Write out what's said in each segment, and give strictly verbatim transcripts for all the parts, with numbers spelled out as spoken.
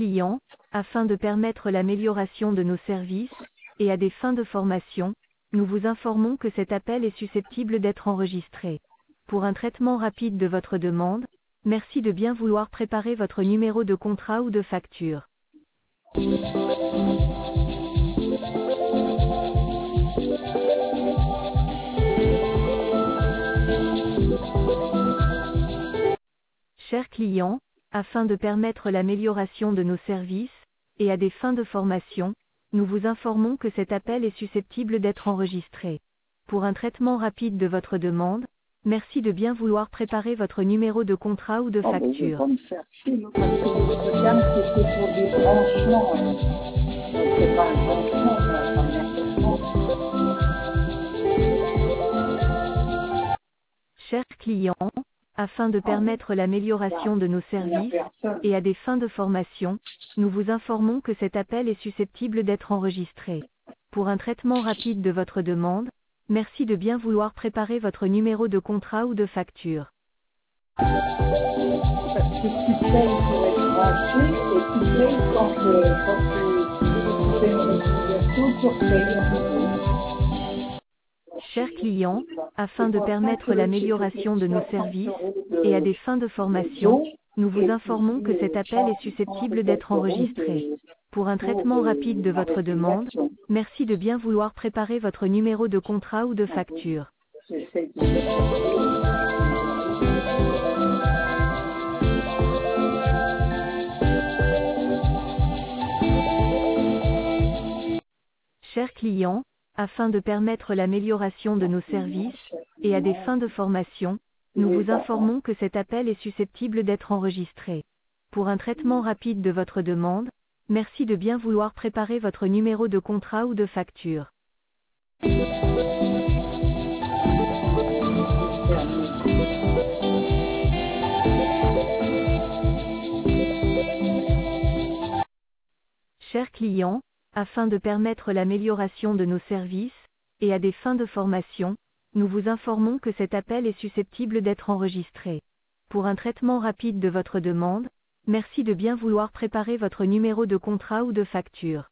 clients, afin de permettre l'amélioration de nos services, et à des fins de formation, nous vous informons que cet appel est susceptible d'être enregistré. Pour un traitement rapide de votre demande, merci de bien vouloir préparer votre numéro de contrat ou de facture. Chers clients, afin de permettre l'amélioration de nos services, et à des fins de formation, nous vous informons que cet appel est susceptible d'être enregistré. Pour un traitement rapide de votre demande, merci de bien vouloir préparer votre numéro de contrat ou de Oh, ben, je vais facture. pas me faire chier, là, parce que le gamme, c'était pour des branchements. Hein. Donc, c'est pas un branchement, c'est un branchement. Chers clients, afin de permettre l'amélioration de nos services, et à des fins de formation, nous vous informons que cet appel est susceptible d'être enregistré. Pour un traitement rapide de votre demande, merci de bien vouloir préparer votre numéro de contrat ou de facture. Parce que tu payes pour être branché et tu payes quand, euh, quand tu, tu fais une réutilisation, tu repayes un peu. Chers clients, afin de permettre l'amélioration de nos services, et à des fins de formation, nous vous informons que cet appel est susceptible d'être enregistré. Pour un traitement rapide de votre demande, merci de bien vouloir préparer votre numéro de contrat ou de facture. Chers clients, afin de permettre l'amélioration de nos services, et à des fins de formation, nous vous informons que cet appel est susceptible d'être enregistré. Pour un traitement rapide de votre demande, merci de bien vouloir préparer votre numéro de contrat ou de facture. Chers clients, afin de permettre l'amélioration de nos services, et à des fins de formation, nous vous informons que cet appel est susceptible d'être enregistré. Pour un traitement rapide de votre demande, merci de bien vouloir préparer votre numéro de contrat ou de facture.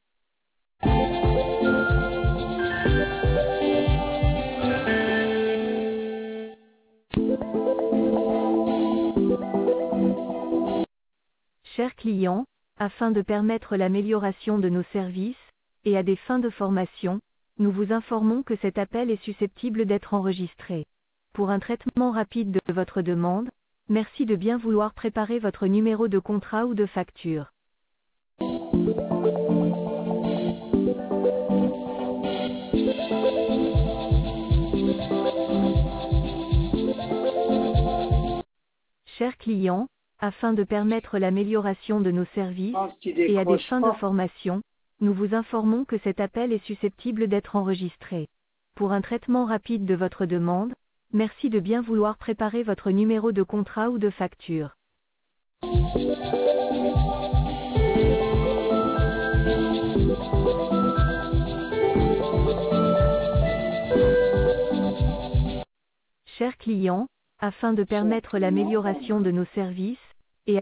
Chers clients, afin de permettre l'amélioration de nos services, et à des fins de formation, nous vous informons que cet appel est susceptible d'être enregistré. Pour un traitement rapide de votre demande, merci de bien vouloir préparer votre numéro de contrat ou de facture. Chers clients, afin de permettre l'amélioration de nos services, et à des fins de formation, nous vous informons que cet appel est susceptible d'être enregistré. Pour un traitement rapide de votre demande, merci de bien vouloir préparer votre numéro de contrat ou de facture. Chers clients, afin de permettre l'amélioration de nos services,